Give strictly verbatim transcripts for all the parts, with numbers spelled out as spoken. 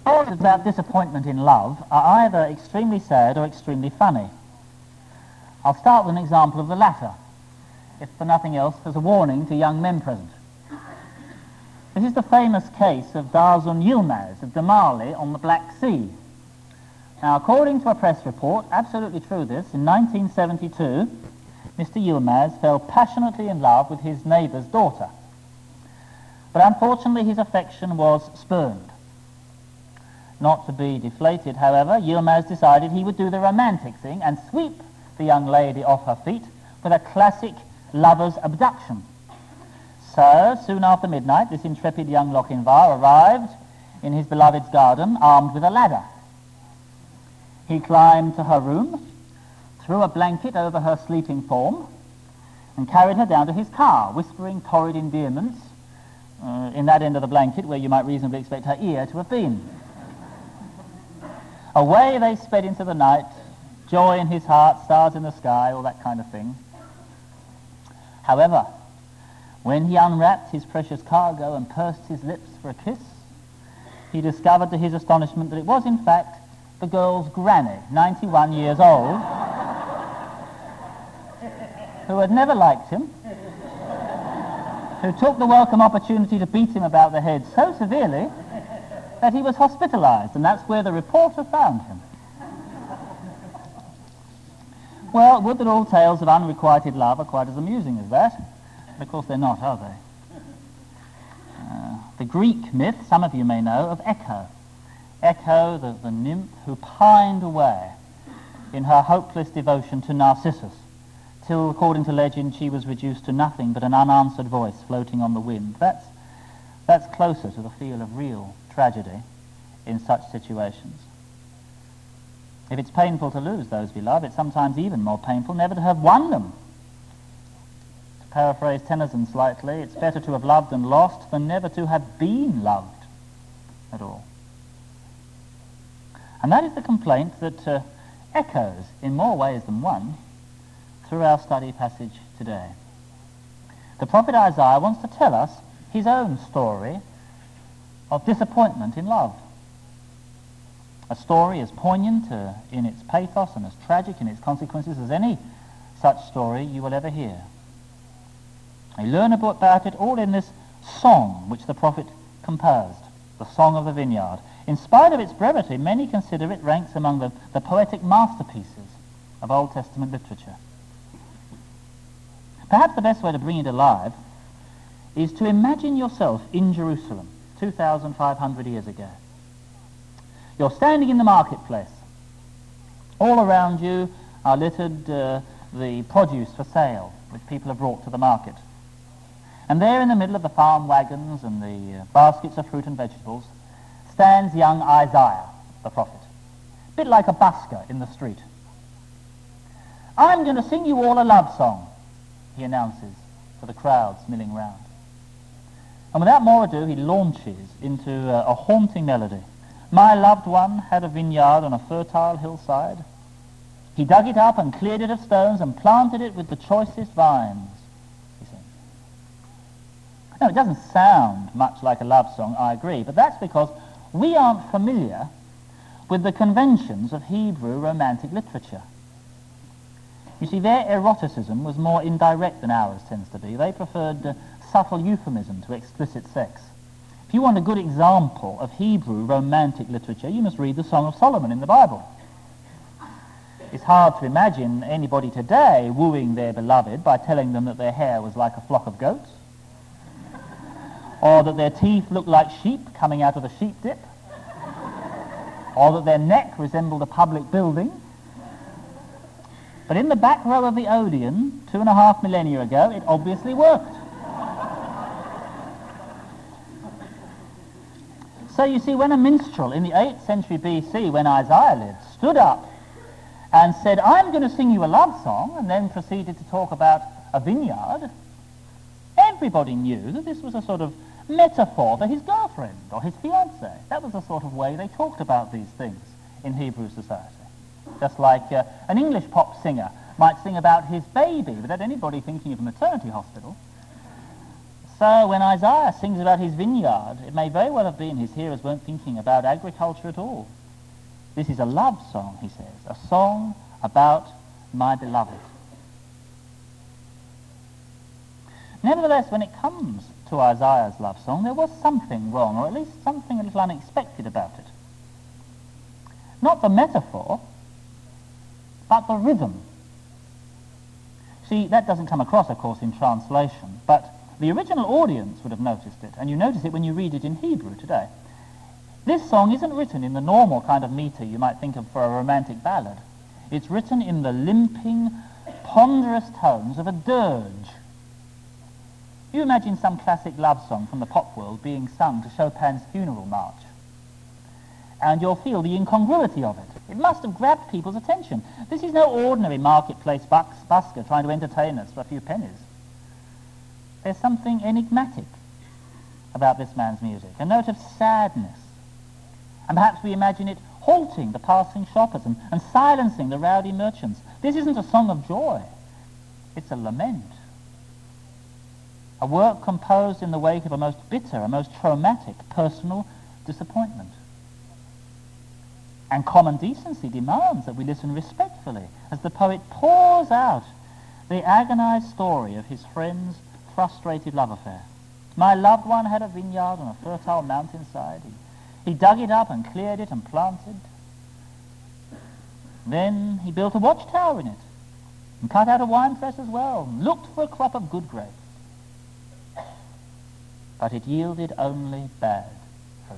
Stories about disappointment in love are either extremely sad or extremely funny. I'll start with an example of the latter, if for nothing else as a warning to young men present. This is the famous case of Darzun Yilmaz of Damali on the Black Sea. Now, according to a press report, absolutely true this, in nineteen seventy-two, Mister Yilmaz fell passionately in love with his neighbour's daughter. But unfortunately his affection was spurned. Not to be deflated, however, Yilmaz decided he would do the romantic thing and sweep the young lady off her feet with a classic lover's abduction. So, soon after midnight, this intrepid young Lochinvar arrived in his beloved's garden armed with a ladder. He climbed to her room, threw a blanket over her sleeping form, and carried her down to his car, whispering torrid endearments uh, in that end of the blanket where you might reasonably expect her ear to have been. Away they sped into the night, joy in his heart, stars in the sky, all that kind of thing. However, when he unwrapped his precious cargo and pursed his lips for a kiss, he discovered to his astonishment that it was in fact the girl's granny, ninety-one years old, who had never liked him, who took the welcome opportunity to beat him about the head so severely that he was hospitalized, and that's where the reporter found him. Well, would that all tales of unrequited love are quite as amusing as that? But of course they're not, are they? Uh, the Greek myth, some of you may know, of Echo. Echo, the, the nymph who pined away in her hopeless devotion to Narcissus, till, according to legend, she was reduced to nothing but an unanswered voice floating on the wind. That's, that's closer to the feel of real tragedy in such situations. If it's painful to lose those we love, it's sometimes even more painful never to have won them. To paraphrase Tennyson slightly, it's better to have loved and lost than never to have been loved at all. And that is the complaint that uh, echoes in more ways than one through our study passage today. The prophet Isaiah wants to tell us his own story of disappointment in love. A story as poignant uh, in its pathos and as tragic in its consequences as any such story you will ever hear. We learn about it all in this song which the prophet composed, the Song of the Vineyard. In spite of its brevity, many consider it ranks among the, the poetic masterpieces of Old Testament literature. Perhaps the best way to bring it alive is to imagine yourself in Jerusalem two thousand five hundred years ago. You're standing in the marketplace. All around you are littered uh, the produce for sale, which people have brought to the market. And there in the middle of the farm wagons and the uh, baskets of fruit and vegetables stands young Isaiah, the prophet, a bit like a busker in the street. "I'm going to sing you all a love song," he announces to the crowds milling round. And without more ado, he launches into uh, a haunting melody. "My loved one had a vineyard on a fertile hillside. He dug it up and cleared it of stones and planted it with the choicest vines," he sings. Now, it doesn't sound much like a love song, I agree, but that's because we aren't familiar with the conventions of Hebrew romantic literature. You see, their eroticism was more indirect than ours tends to be. They preferred uh, subtle euphemism to explicit sex. If you want a good example of Hebrew romantic literature, you must read the Song of Solomon in the Bible. It's hard to imagine anybody today wooing their beloved by telling them that their hair was like a flock of goats, or that their teeth looked like sheep coming out of a sheep dip, or that their neck resembled a public building. But in the back row of the Odeon, two and a half millennia ago, it obviously worked. So you see, when a minstrel in the eighth century B C, when Isaiah lived, stood up and said, "I'm going to sing you a love song," and then proceeded to talk about a vineyard, everybody knew that this was a sort of metaphor for his girlfriend or his fiancée. That was the sort of way they talked about these things in Hebrew society. Just like uh, an English pop singer might sing about his baby without anybody thinking of a maternity hospital. So when Isaiah sings about his vineyard, it may very well have been his hearers weren't thinking about agriculture at all. This is a love song, he says, a song about my beloved. Nevertheless, when it comes to Isaiah's love song, there was something wrong, or at least something a little unexpected about it. Not the metaphor, but the rhythm. See, that doesn't come across, of course, in translation, but the original audience would have noticed it, and you notice it when you read it in Hebrew today. This song isn't written in the normal kind of meter you might think of for a romantic ballad. It's written in the limping, ponderous tones of a dirge. You imagine some classic love song from the pop world being sung to Chopin's funeral march, and you'll feel the incongruity of it. It must have grabbed people's attention. This is no ordinary marketplace bus- busker trying to entertain us for a few pennies. There's something enigmatic about this man's music, a note of sadness. And perhaps we imagine it halting the passing shoppers and, and silencing the rowdy merchants. This isn't a song of joy. It's a lament. A work composed in the wake of a most bitter, a most traumatic personal disappointment. And common decency demands that we listen respectfully as the poet pours out the agonized story of his friend's frustrated love affair. My loved one had a vineyard on a fertile mountainside. He, he dug it up and cleared it and planted. Then he built a watchtower in it and cut out a wine press as well, and looked for a crop of good grapes. But it yielded only bad fruit.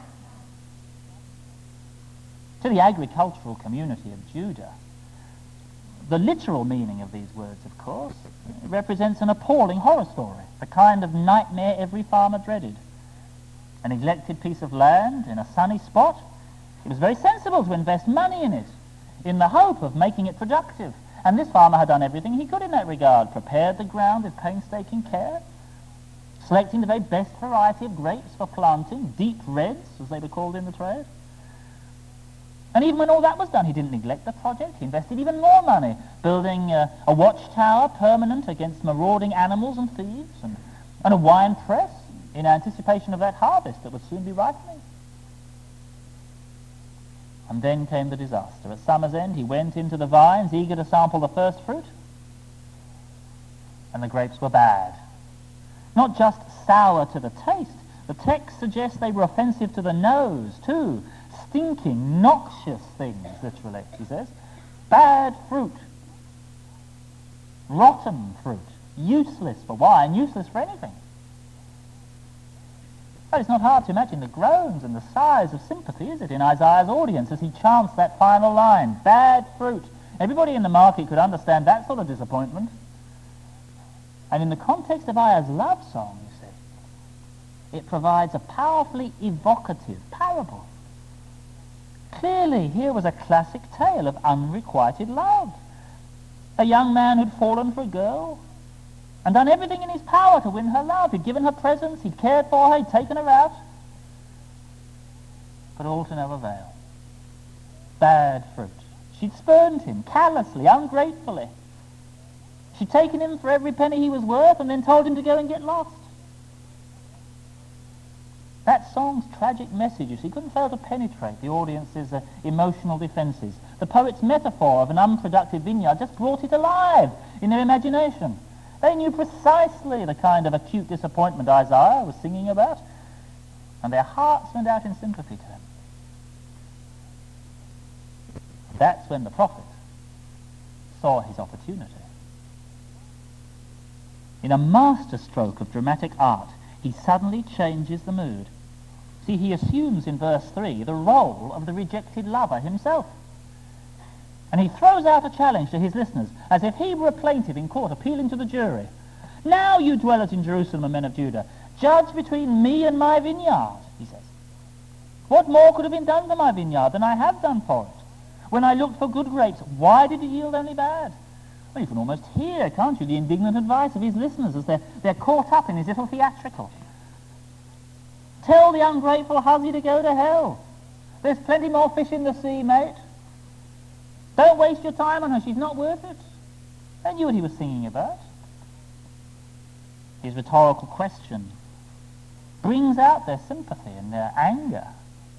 To the agricultural community of Judah, the literal meaning of these words, of course, represents an appalling horror story, the kind of nightmare every farmer dreaded. A neglected piece of land in a sunny spot, it was very sensible to invest money in it, in the hope of making it productive. And this farmer had done everything he could in that regard, prepared the ground with painstaking care, selecting the very best variety of grapes for planting, deep reds, as they were called in the trade. And even when all that was done, he didn't neglect the project. He invested even more money, building uh, a watchtower permanent against marauding animals and thieves, and, and a wine press in anticipation of that harvest that would soon be ripening. And then came the disaster. At summer's end, he went into the vines, eager to sample the first fruit, and the grapes were bad. Not just sour to the taste, the text suggests they were offensive to the nose, too. Stinking, noxious things, literally, he says. Bad fruit. Rotten fruit. Useless for wine, useless for anything. But it's not hard to imagine the groans and the sighs of sympathy, is it, in Isaiah's audience as he chants that final line, bad fruit. Everybody in the market could understand that sort of disappointment. And in the context of Isaiah's love song, you see, it provides a powerfully evocative parable. Clearly, here was a classic tale of unrequited love. A young man who'd fallen for a girl and done everything in his power to win her love. He'd given her presents, he'd cared for her, he'd taken her out. But all to no avail. Bad fruit. She'd spurned him callously, ungratefully. She'd taken him for every penny he was worth and then told him to go and get lost. That song's tragic message, you see, couldn't fail to penetrate the audience's uh, emotional defences. The poet's metaphor of an unproductive vineyard just brought it alive in their imagination. They knew precisely the kind of acute disappointment Isaiah was singing about, and their hearts went out in sympathy to him. That's when the prophet saw his opportunity. In a masterstroke of dramatic art, he suddenly changes the mood. See, he assumes in verse three the role of the rejected lover himself. And he throws out a challenge to his listeners, as if he were a plaintiff in court appealing to the jury. Now, you dwellers in Jerusalem and men of Judah, judge between me and my vineyard, he says. What more could have been done to my vineyard than I have done for it? When I looked for good grapes, why did it yield only bad? Well, you can almost hear, can't you, the indignant advice of his listeners as they're, they're caught up in his little theatrical. Tell the ungrateful hussy to go to hell. There's plenty more fish in the sea, mate. Don't waste your time on her. She's not worth it. They knew what he was singing about. his rhetorical question brings out their sympathy and their anger.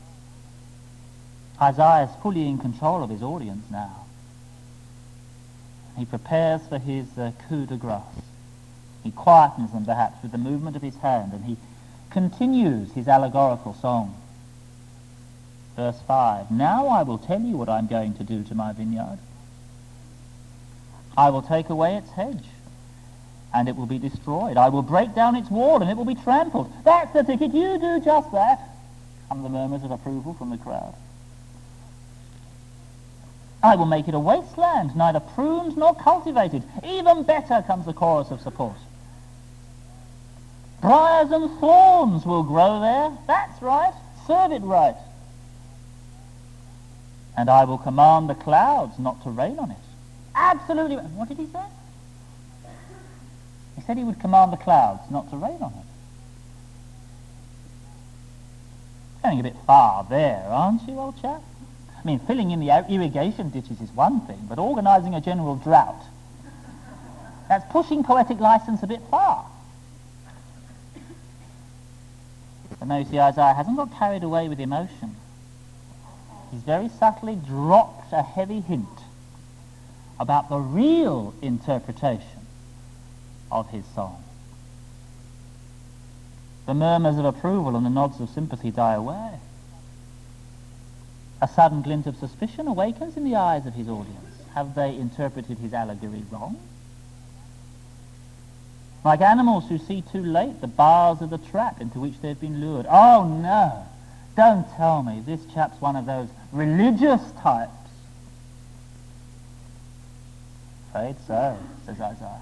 Isaiah is fully in control of his audience now. He prepares for his uh, coup de grace. He quietens them perhaps with the movement of his hand, and he continues his allegorical song. Verse five, now I will tell you what I'm going to do to my vineyard. I will take away its hedge, and it will be destroyed. I will break down its wall, and it will be trampled. That's the ticket. You do just that. Come the murmurs of approval from the crowd. I will make it a wasteland, neither pruned nor cultivated. Even better, comes the chorus of support. Briars and thorns will grow there. That's right. Serve it right. And I will command the clouds not to rain on it. Absolutely. What did he say? He said he would command the clouds not to rain on it. Going a bit far there, aren't you, old chap? I mean, filling in the irrigation ditches is one thing, but organising a general drought, that's pushing poetic licence a bit far. But no, you see, Isaiah hasn't got carried away with emotion. He's very subtly dropped a heavy hint about the real interpretation of his song. The murmurs of approval and the nods of sympathy die away. A sudden glint of suspicion awakens in the eyes of his audience. Have they interpreted his allegory wrong? Like animals who see too late the bars of the trap into which they've been lured. Oh no, don't tell me this chap's one of those religious types. Afraid so, says Isaiah.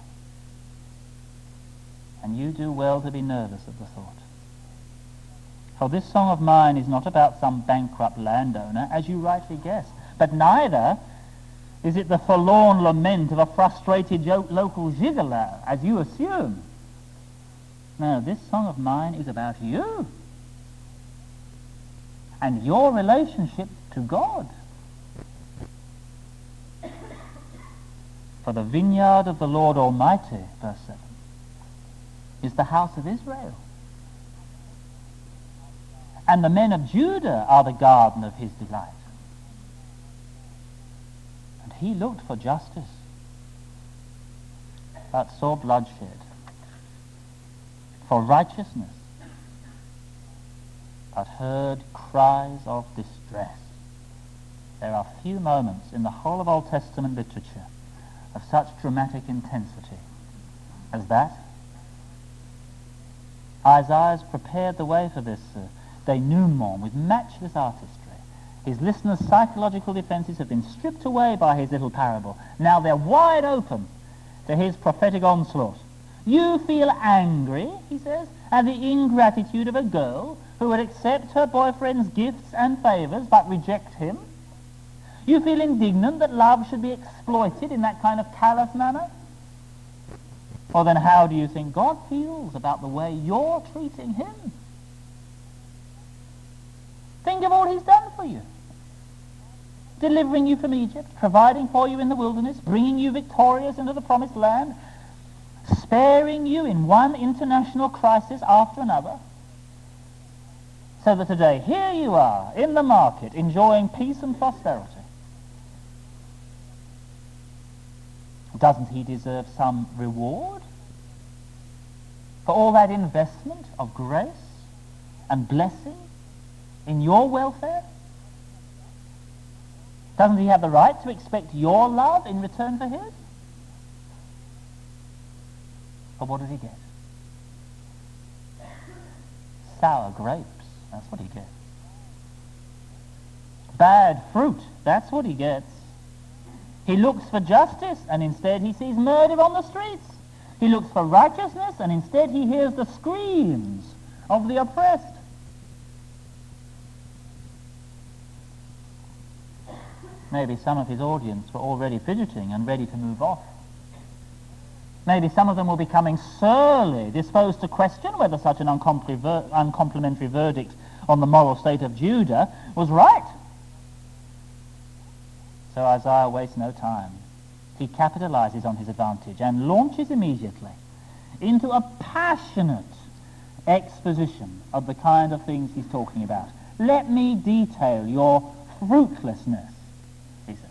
And you do well to be nervous of the thought. For this song of mine is not about some bankrupt landowner, as you rightly guess, but neither is it the forlorn lament of a frustrated yo- local gigolo, as you assume. No, this song of mine is about you and your relationship to God. For the vineyard of the Lord Almighty, verse seven, is the house of Israel. And the men of Judah are the garden of his delight. And he looked for justice, but saw bloodshed. For righteousness, but heard cries of distress. There are few moments in the whole of Old Testament literature of such dramatic intensity as that. Isaiah's prepared the way for this uh, denouement with matchless artistry. His listeners' psychological defences have been stripped away by his little parable. Now they're wide open to his prophetic onslaught. You feel angry, he says, at the ingratitude of a girl who would accept her boyfriend's gifts and favours but reject him. You feel indignant that love should be exploited in that kind of callous manner. Well, then how do you think God feels about the way you're treating him? Think of all he's done for you. Delivering you from Egypt, providing for you in the wilderness, bringing you victorious into the promised land, sparing you in one international crisis after another. So that today, here you are, in the market, enjoying peace and prosperity. Doesn't he deserve some reward for all that investment of grace and blessing in your welfare? Doesn't he have the right to expect your love in return for his? But what does he get? Sour grapes, that's what he gets. Bad fruit, that's what he gets. He looks for justice, and instead he sees murder on the streets. He looks for righteousness, and instead he hears the screams of the oppressed. Maybe some of his audience were already fidgeting and ready to move off. Maybe some of them were becoming surly, disposed to question whether such an uncompli- ver- uncomplimentary verdict on the moral state of Judah was right. So Isaiah wastes no time. He capitalizes on his advantage and launches immediately into a passionate exposition of the kind of things he's talking about. Let me detail your fruitlessness, he says.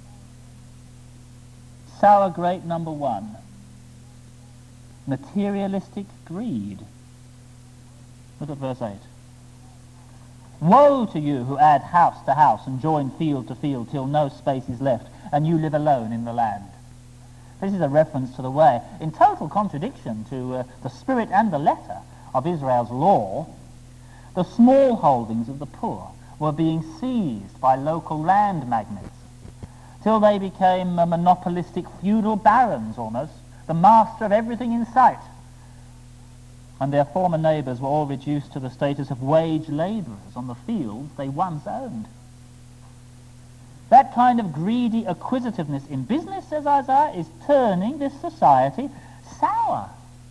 Sour grape number one, materialistic greed. Look at verse eight. Woe to you who add house to house and join field to field till no space is left, and you live alone in the land. This is a reference to the way, in total contradiction to uh, the spirit and the letter of Israel's law, the small holdings of the poor were being seized by local land magnates, till they became uh, monopolistic feudal barons almost, the master of everything in sight. And their former neighbours were all reduced to the status of wage labourers on the fields they once owned. That kind of greedy acquisitiveness in business, says Isaiah, is turning this society sour.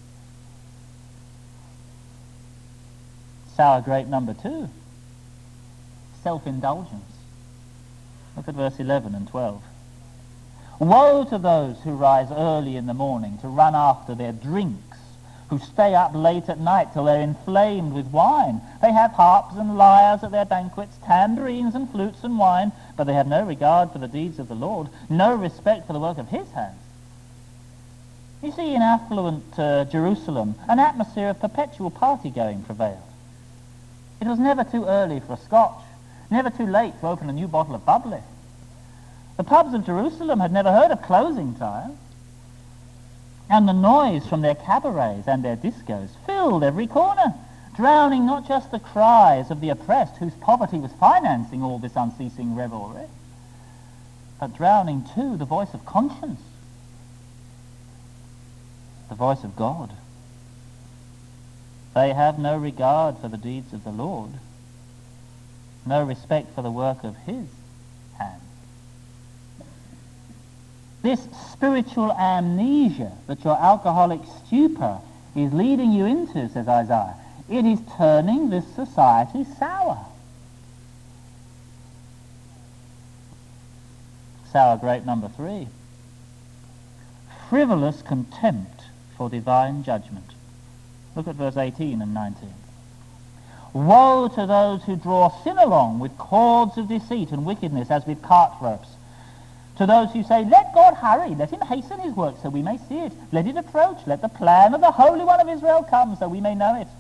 Sour grape number two, self-indulgence. Look at verse eleven and twelve. Woe to those who rise early in the morning to run after their drinks, who stay up late at night till they're inflamed with wine. They have harps and lyres at their banquets, tambourines and flutes and wine, but they have no regard for the deeds of the Lord, no respect for the work of his hands. You see, in affluent uh, Jerusalem, an atmosphere of perpetual party-going prevailed. It was never too early for a scotch, never too late to open a new bottle of bubbly. The pubs of Jerusalem had never heard of closing time, and the noise from their cabarets and their discos filled every corner, drowning not just the cries of the oppressed whose poverty was financing all this unceasing revelry, but drowning too the voice of conscience, the voice of God. They have no regard for the deeds of the Lord, no respect for the work of his hands. This spiritual amnesia that your alcoholic stupor is leading you into, says Isaiah, it is turning this society sour. Sour grape number three, frivolous contempt for divine judgment. Look at verse eighteen and nineteen. Woe to those who draw sin along with cords of deceit and wickedness as with cart ropes. To those who say, let God hurry, let him hasten his work so we may see it. Let it approach, let the plan of the Holy One of Israel come so we may know it.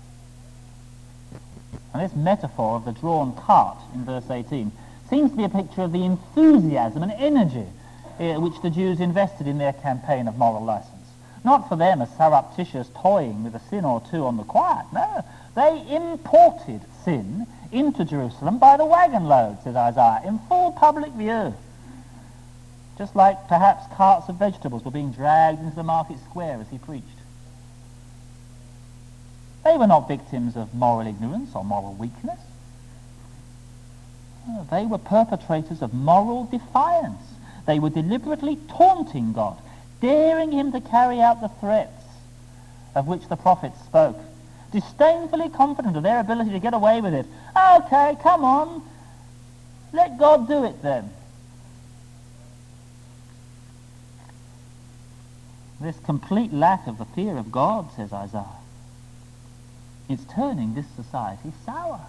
And this metaphor of the drawn cart in verse eighteen seems to be a picture of the enthusiasm and energy uh, which the Jews invested in their campaign of moral license. Not for them a surreptitious toying with a sin or two on the quiet, no. They imported sin into Jerusalem by the wagon load, says Isaiah, in full public view. Just like perhaps carts of vegetables were being dragged into the market square as he preached. They were not victims of moral ignorance or moral weakness. No, they were perpetrators of moral defiance. They were deliberately taunting God, daring him to carry out the threats of which the prophets spoke, disdainfully confident of their ability to get away with it. Okay, come on, let God do it then. This complete lack of the fear of God, says Isaiah, is turning this society sour.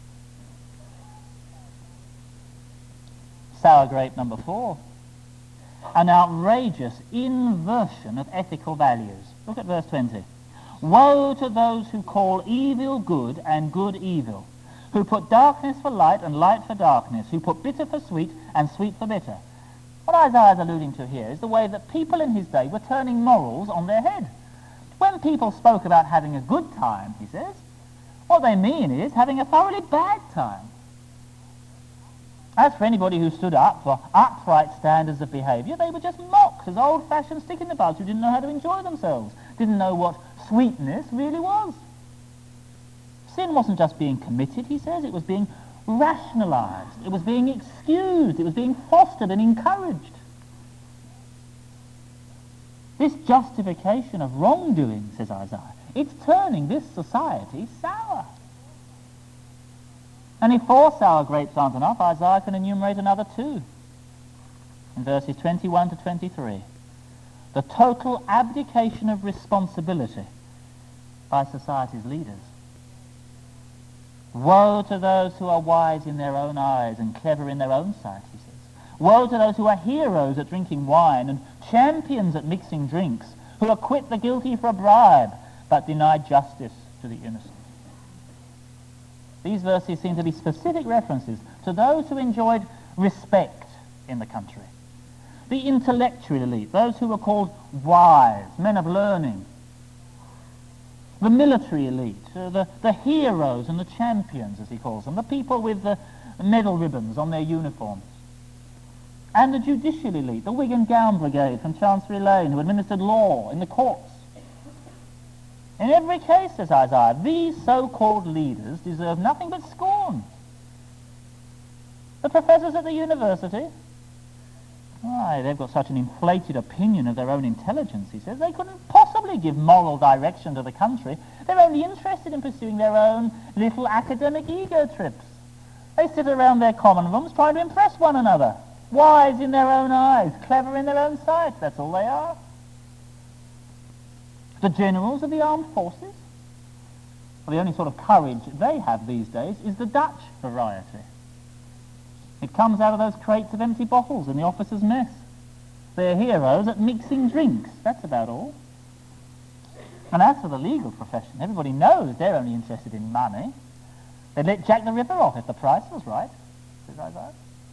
Sour grape number four, an outrageous inversion of ethical values. Look at verse twenty. Woe to those who call evil good and good evil, who put darkness for light and light for darkness, who put bitter for sweet and sweet for bitter. What Isaiah is alluding to here is the way that people in his day were turning morals on their head. When people spoke about having a good time, he says, what they mean is having a thoroughly bad time. As for anybody who stood up for upright standards of behaviour, they were just mocked as old-fashioned stick-in-the-buds who didn't know how to enjoy themselves, didn't know what sweetness really was. Sin wasn't just being committed, he says, it was being rationalized, it was being excused, it was being fostered and encouraged. This justification of wrongdoing, says Isaiah, it's turning this society sour. And if four sour grapes aren't enough, Isaiah can enumerate another two. In verses twenty-one to twenty-three. the total abdication of responsibility by society's leaders. Woe to those who are wise in their own eyes and clever in their own sight, he says. Woe to those who are heroes at drinking wine and champions at mixing drinks, who acquit the guilty for a bribe, but deny justice to the innocent. These verses seem to be specific references to those who enjoyed respect in the country. The intellectual elite, those who were called wise, men of learning. The military elite, uh, the, the heroes and the champions, as he calls them, the people with the medal ribbons on their uniforms. And the judicial elite, the wig and gown brigade from Chancery Lane, who administered law in the courts. In every case, says Isaiah, these so-called leaders deserve nothing but scorn. The professors at the university, why, they've got such an inflated opinion of their own intelligence, he says, they couldn't possibly give moral direction to the country. They're only interested in pursuing their own little academic ego trips. They sit around their common rooms trying to impress one another. Wise in their own eyes, clever in their own sight, that's all they are. The generals of the armed forces, well, the only sort of courage they have these days is the Dutch variety. It comes out of those crates of empty bottles in the officers' mess. They're heroes at mixing drinks. That's about all. And as for the legal profession, everybody knows they're only interested in money. They'd let Jack the Ripper off if the price was right. Says Isaiah.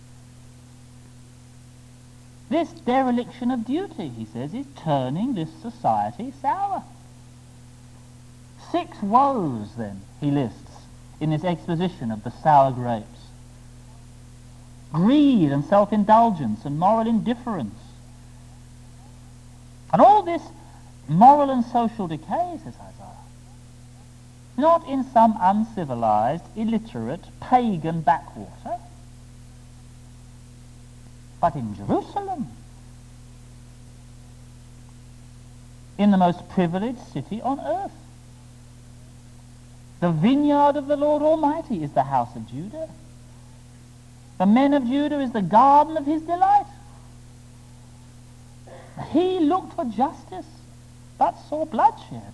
This dereliction of duty, he says, is turning this society sour. Six woes, then, he lists in this exposition of the sour grapes. Greed and self-indulgence and moral indifference. And all this moral and social decay, says Isaiah, not in some uncivilized, illiterate, pagan backwater, but in Jerusalem, in the most privileged city on earth. The vineyard of the Lord Almighty is the house of Judah. The men of Judah is the garden of his delight. He looked for justice, but saw bloodshed.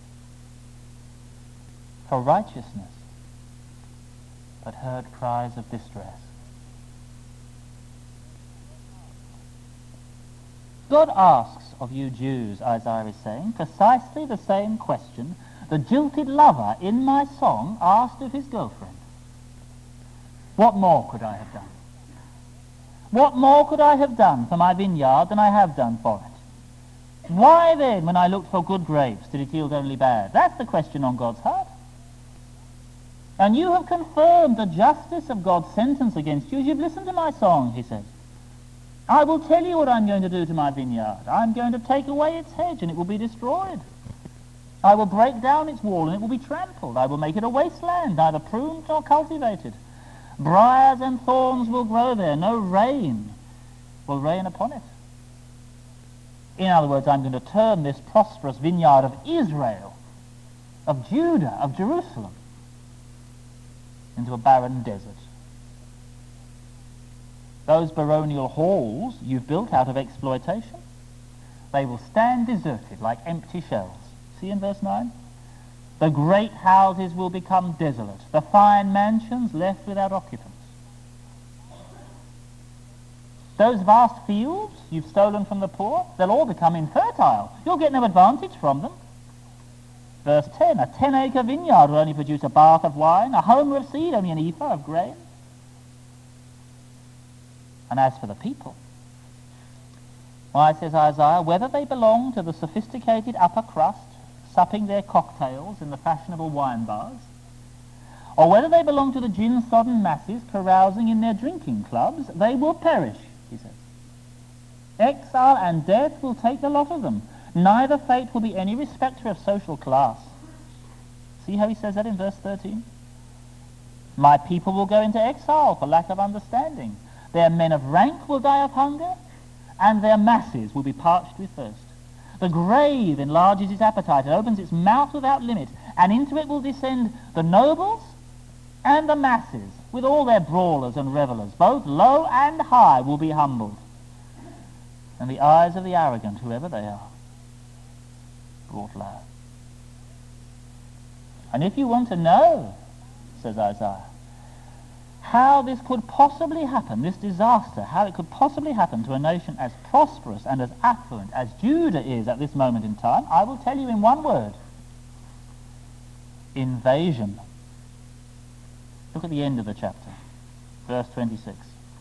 For righteousness, but heard cries of distress. God asks of you Jews, Isaiah is saying, precisely the same question the jilted lover in my song asked of his girlfriend. What more could I have done? What more could I have done for my vineyard than I have done for it? Why then, when I looked for good grapes, did it yield only bad? That's the question on God's heart. And you have confirmed the justice of God's sentence against you as you've listened to my song, he says. I will tell you what I'm going to do to my vineyard. I'm going to take away its hedge and it will be destroyed. I will break down its wall and it will be trampled. I will make it a wasteland, neither pruned nor cultivated. Briars and thorns will grow there. No rain will rain upon it. In other words, I'm going to turn this prosperous vineyard of Israel, of Judah, of Jerusalem, into a barren desert. Those baronial halls you've built out of exploitation, they will stand deserted like empty shells. See in verse nine? The great houses will become desolate, the fine mansions left without occupants. Those vast fields you've stolen from the poor, they'll all become infertile. You'll get no advantage from them. Verse ten, a ten-acre vineyard will only produce a bath of wine, a homer of seed, only an ephah of grain. And as for the people, why, says Isaiah, whether they belong to the sophisticated upper crust, supping their cocktails in the fashionable wine bars, or whether they belong to the gin-sodden masses carousing in their drinking clubs, they will perish, he says. Exile and death will take the lot of them. Neither fate will be any respecter of social class. See how he says that in verse thirteen? My people will go into exile for lack of understanding. Their men of rank will die of hunger, and their masses will be parched with thirst. The grave enlarges its appetite and opens its mouth without limit, and into it will descend the nobles and the masses, with all their brawlers and revellers. Both low and high will be humbled. and the eyes of the arrogant, whoever they are, brought low. And if you want to know, says Isaiah, how this could possibly happen, this disaster, how it could possibly happen to a nation as prosperous and as affluent as Judah is at this moment in time, I will tell you in one word: invasion. Look at the end of the chapter, verse twenty-six.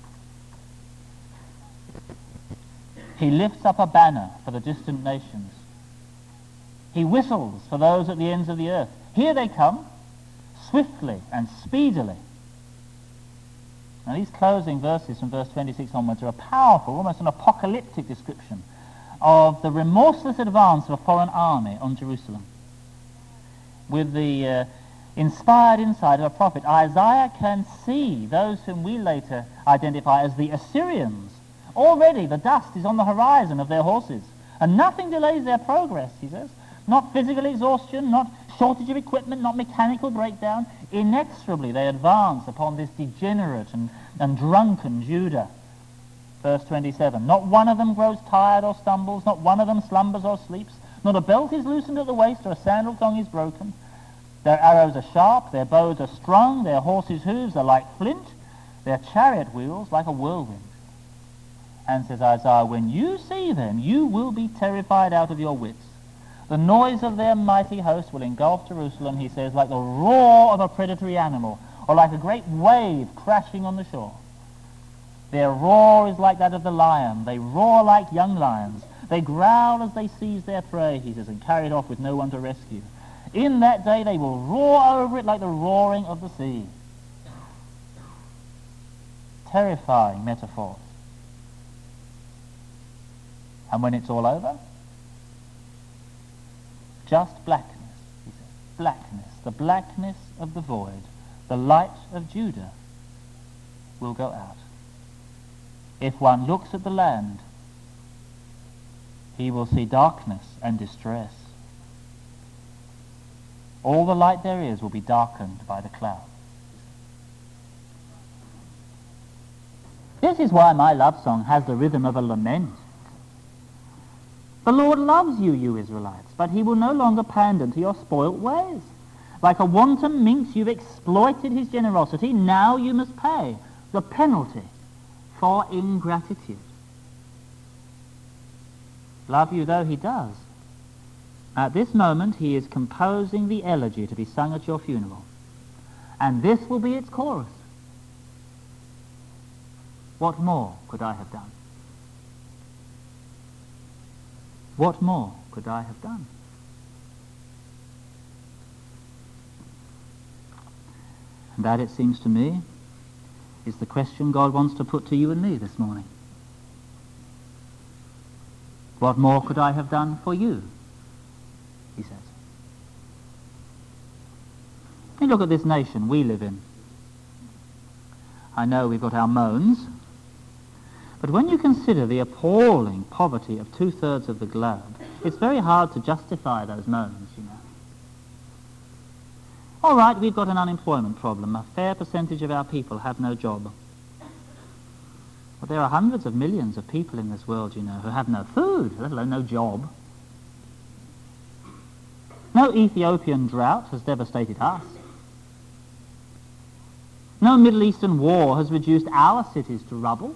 He lifts up a banner for the distant nations. He whistles for those at the ends of the earth. Here they come, swiftly and speedily. Now these closing verses from verse twenty-six onwards are a powerful, almost an apocalyptic description of the remorseless advance of a foreign army on Jerusalem. With the uh, inspired insight of a prophet, Isaiah can see those whom we later identify as the Assyrians. Already the dust is on the horizon of their horses, and nothing delays their progress, he says. Not physical exhaustion, not shortage of equipment, not mechanical breakdown. Inexorably they advance upon this degenerate and, and drunken Judah. Verse twenty-seven, not one of them grows tired or stumbles, not one of them slumbers or sleeps, not a belt is loosened at the waist or a sandal thong is broken. Their arrows are sharp, their bows are strung, their horses' hooves are like flint, their chariot wheels like a whirlwind. And says Isaiah, when you see them, you will be terrified out of your wits. The noise of their mighty host will engulf Jerusalem, he says, like the roar of a predatory animal, or like a great wave crashing on the shore. Their roar is like that of the lion. They roar like young lions. They growl as they seize their prey, he says, and carry it off with no one to rescue. In that day they will roar over it like the roaring of the sea. Terrifying metaphors. And when it's all over, just blackness, he says. Blackness, the blackness of the void, the light of Judah will go out. If one looks at the land, he will see darkness and distress. All the light there is will be darkened by the cloud. This is why my love song has the rhythm of a lament. The Lord loves you, you Israelites, but he will no longer pander to your spoilt ways. Like a wanton minx, you've exploited his generosity. Now you must pay the penalty for ingratitude. Love you though he does, at this moment he is composing the elegy to be sung at your funeral. And this will be its chorus. What more could I have done? What more could I have done? And that, it seems to me, is the question God wants to put to you and me this morning. What more could I have done for you? He says. You look at this nation we live in. I know we've got our moans, but when you consider the appalling poverty of two-thirds of the globe, it's very hard to justify those moans, you know. All right, we've got an unemployment problem. A fair percentage of our people have no job. But there are hundreds of millions of people in this world, you know, who have no food, let alone no job. No Ethiopian drought has devastated us. No Middle Eastern war has reduced our cities to rubble.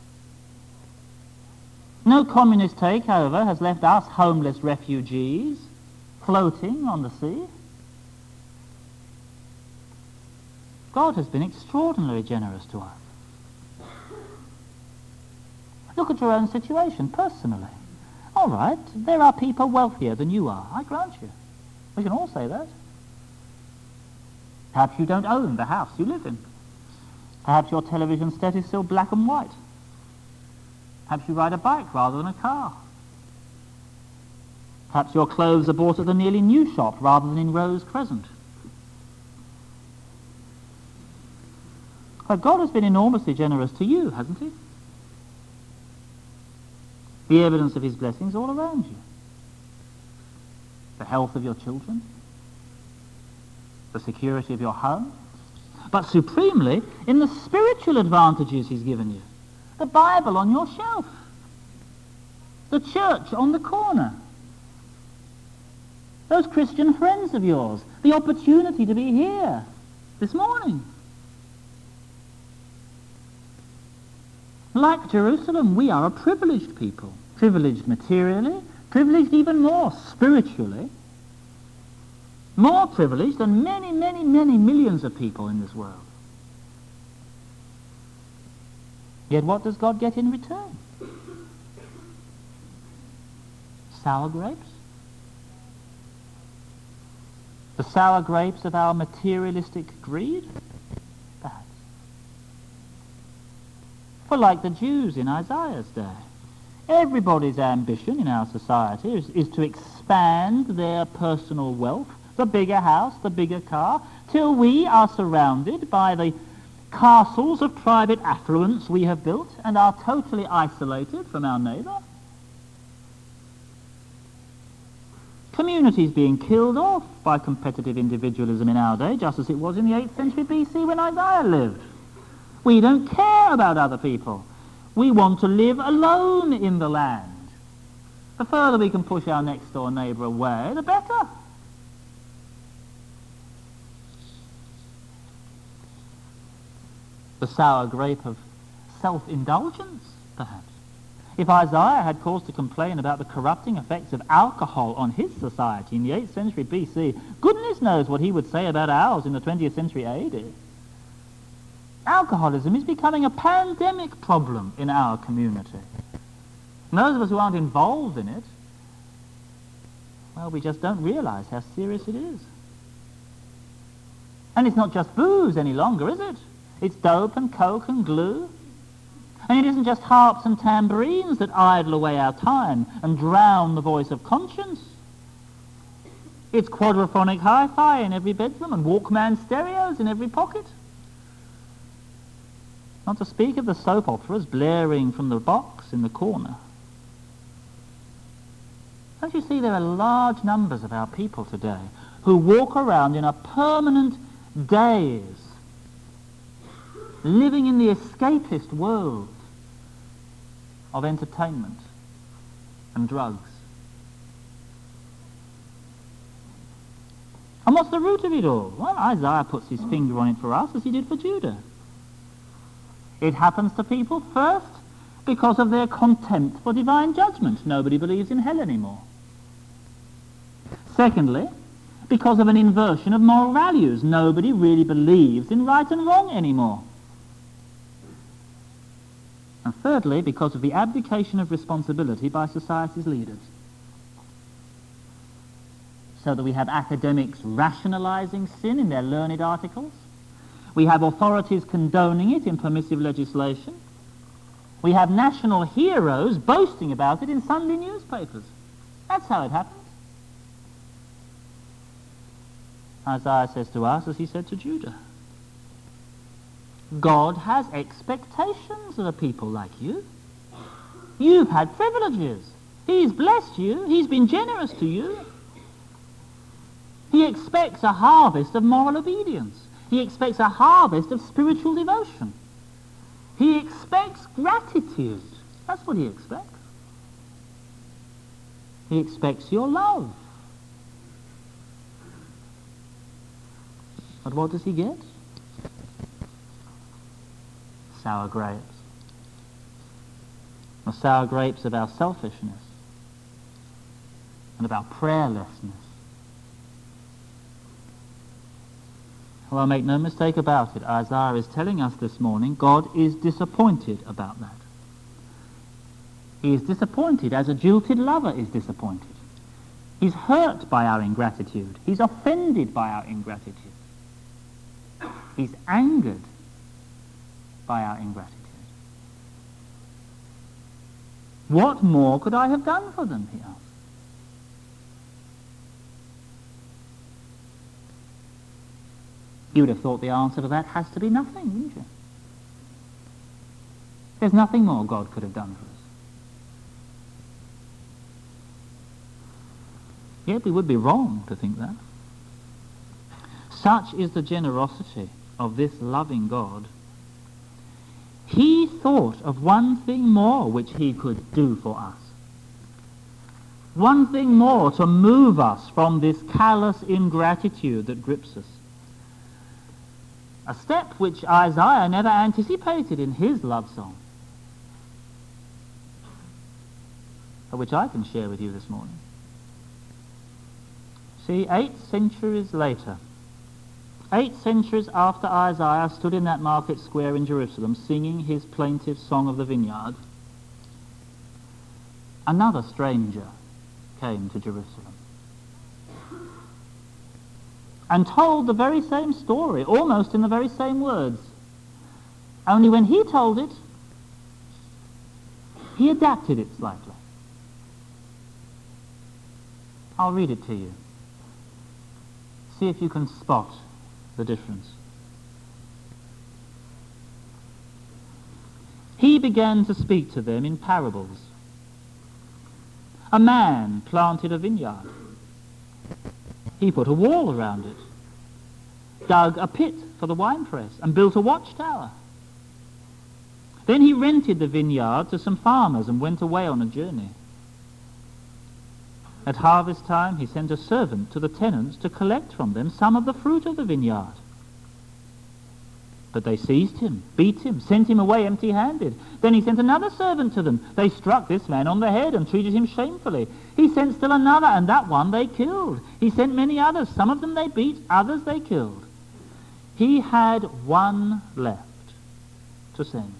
No communist takeover has left us homeless refugees floating on the sea. God has been extraordinarily generous to us. Look at your own situation personally. All right, there are people wealthier than you are, I grant you. We can all say that. Perhaps you don't own the house you live in. Perhaps your television set is still black and white. Perhaps you ride a bike rather than a car. Perhaps your clothes are bought at the nearly new shop rather than in Rose Crescent. But God has been enormously generous to you, hasn't he? The evidence of his blessings all around you. The health of your children, the security of your home, but supremely in the spiritual advantages he's given you. The Bible on your shelf. the church on the corner, those Christian friends of yours, the opportunity to be here this morning. Like Jerusalem, we are a privileged people, privileged materially, privileged even more spiritually, more privileged than many, many, many millions of people in this world. Yet what does God get in return? Sour grapes? The sour grapes of our materialistic greed? Perhaps. For like the Jews in Isaiah's day, everybody's ambition in our society is, is to expand their personal wealth, the bigger house, the bigger car, till we are surrounded by the castles of private affluence we have built and are totally isolated from our neighbour. Communities being killed off by competitive individualism in our day, just as it was in the eighth century B C when Isaiah lived. We don't care about other people. We want to live alone in the land. The further we can push our next door neighbour away, the better. The sour grape of self-indulgence, perhaps. If Isaiah had cause to complain about the corrupting effects of alcohol on his society in the eighth century B C, goodness knows what he would say about ours in the twentieth century A D. Alcoholism is becoming a pandemic problem in our community. And those of us who aren't involved in it, well, we just don't realise how serious it is. And it's not just booze any longer, is it? It's dope and coke and glue. And it isn't just harps and tambourines that idle away our time and drown the voice of conscience. It's quadraphonic hi-fi in every bedroom and Walkman stereos in every pocket. Not to speak of the soap operas blaring from the box in the corner. Don't you see there are large numbers of our people today who walk around in a permanent daze, living in the escapist world of entertainment and drugs. And what's the root of it all? Well, Isaiah puts his finger on it for us as he did for Judah. It happens to people first because of their contempt for divine judgment. Nobody believes in hell anymore. Secondly, because of an inversion of moral values. Nobody really believes in right and wrong anymore. And thirdly, because of the abdication of responsibility by society's leaders. So that we have academics rationalizing sin in their learned articles. We have authorities condoning it in permissive legislation. We have national heroes boasting about it in Sunday newspapers. That's how it happens. Isaiah says to us as he said to Judah, God has expectations of a people like you. You've had privileges. He's blessed you. He's been generous to you. He expects a harvest of moral obedience. He expects a harvest of spiritual devotion. He expects gratitude. That's what he expects. He expects your love. But what does he get? Sour grapes. The sour grapes of our selfishness and of our prayerlessness. Well, make no mistake about it, Isaiah is telling us this morning, God is disappointed about that. He is disappointed as a jilted lover is disappointed. He's hurt by our ingratitude. He's offended by our ingratitude. He's angered by our ingratitude. What more could I have done for them, he asked. You would have thought the answer to that has to be nothing, wouldn't you? There's nothing more God could have done for us. Yet we would be wrong to think that. Such is the generosity of this loving God. He thought of one thing more which he could do for us. One thing more to move us from this callous ingratitude that grips us. A step which Isaiah never anticipated in his love song, but which I can share with you this morning. See, eight centuries later, eight centuries after Isaiah stood in that market square in Jerusalem singing his plaintive song of the vineyard, another stranger came to Jerusalem and told the very same story, almost in the very same words. Only when he told it, he adapted it slightly. I'll read it to you. See if you can spot the difference. He began to speak to them in parables. A man planted a vineyard. He put a wall around it, dug a pit for the winepress, and built a watchtower. Then he rented the vineyard to some farmers and went away on a journey. At harvest time, he sent a servant to the tenants to collect from them some of the fruit of the vineyard. But they seized him, beat him, sent him away empty-handed. Then he sent another servant to them. They struck this man on the head and treated him shamefully. He sent still another, and that one they killed. He sent many others. Some of them they beat, others they killed. He had one left to send.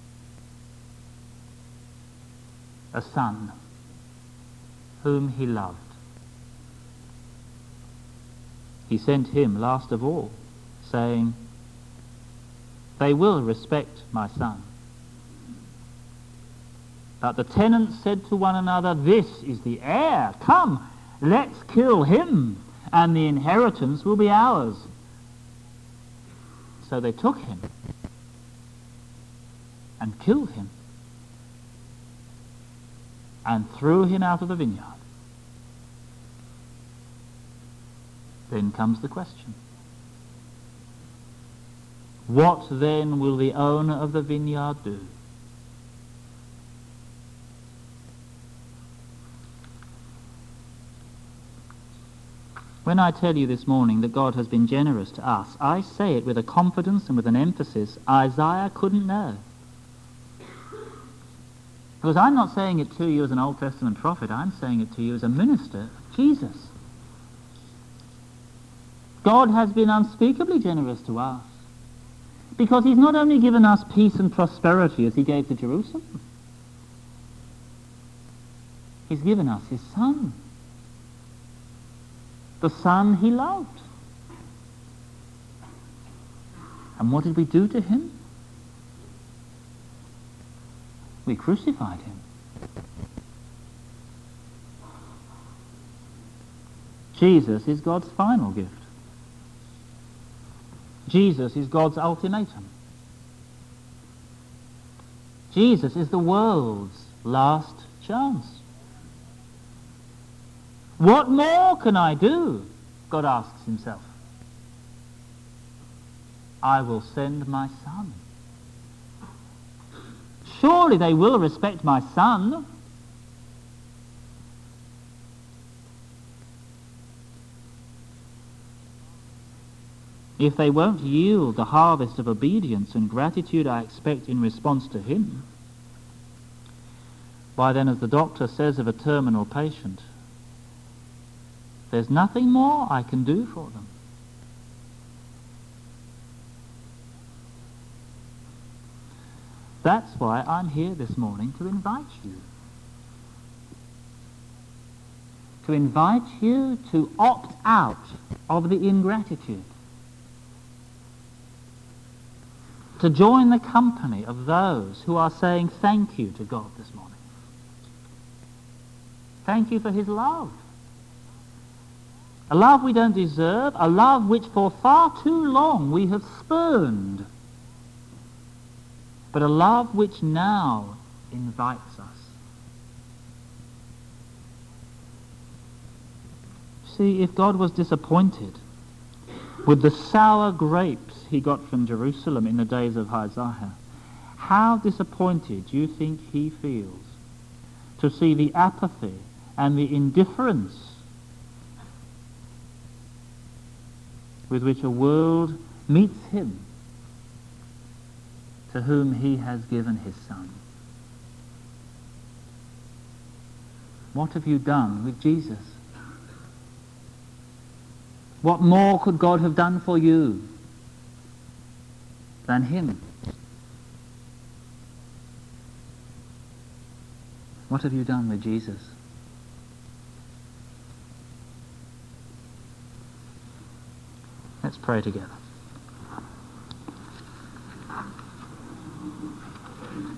A son whom he loved. He sent him last of all, saying, "They will respect my son." But the tenants said to one another, "This is the heir. Come, let's kill him, and the inheritance will be ours." So they took him and killed him and threw him out of the vineyard. Then comes the question. What then will the owner of the vineyard do? When I tell you this morning that God has been generous to us, I say it with a confidence and with an emphasis Isaiah couldn't know. Because I'm not saying it to you as an Old Testament prophet, I'm saying it to you as a minister of Jesus. God has been unspeakably generous to us, because he's not only given us peace and prosperity as he gave to Jerusalem, he's given us his son, the son he loved. And what did we do to him? We crucified him. Jesus is God's final gift. Jesus is God's ultimatum. Jesus is the world's last chance. What more can I do? God asks himself. I will send my son. Surely they will respect my son. If they won't yield the harvest of obedience and gratitude I expect in response to him, why then, as the doctor says of a terminal patient, there's nothing more I can do for them. That's why I'm here this morning to invite you. To invite you to opt out of the ingratitude. To join the company of those who are saying thank you to God this morning. Thank you for his love. A love we don't deserve, a love which for far too long we have spurned, but a love which now invites us. See, if God was disappointed with the sour grapes he got from Jerusalem in the days of Isaiah, how disappointed do you think he feels to see the apathy and the indifference with which a world meets him to whom he has given his Son. What have you done with Jesus? What more could God have done for you than him? What have you done with Jesus? Let's pray together.